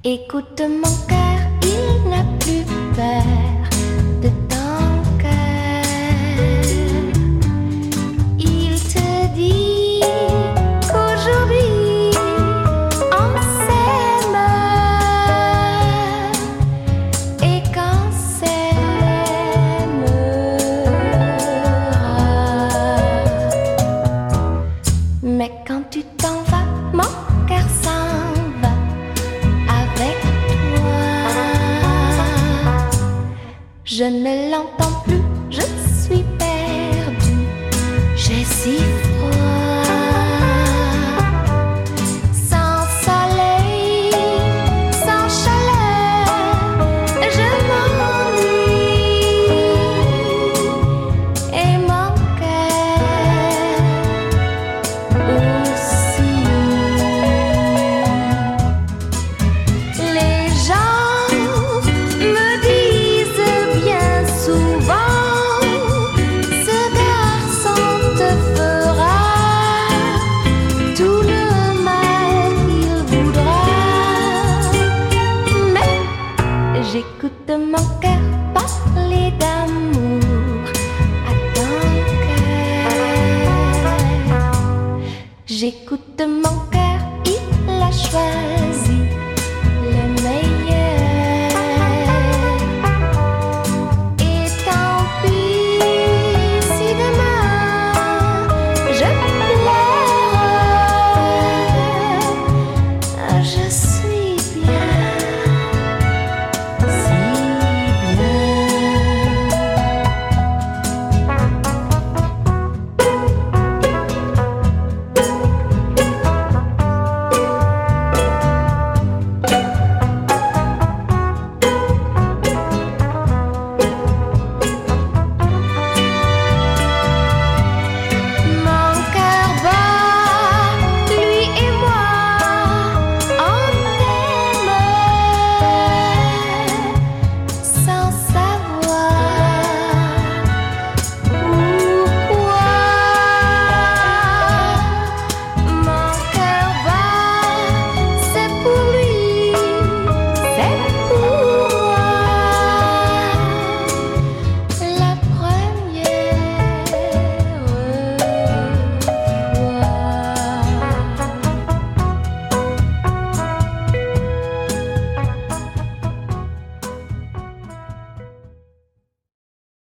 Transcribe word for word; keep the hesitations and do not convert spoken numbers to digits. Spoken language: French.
Écoute mon cœur, il n'a plus peur de ton cœur. Il te dit qu'aujourd'hui on s'aime et qu'on s'aimera. Mais quand tu t'en vas, mon cœur s'en va avec toi. Je ne l'entends plus, je suis perdue, j'ai si froid. Sans soleil, sans chaleur, je m'ennuie. Et mon cœur aussi. Les gens me disent bien souvent, ce garçon te fera tout le mal qu'il voudra. Mais j'écoute mon cœur parler d'amour à ton cœur. J'écoute mon cœur, il a choisi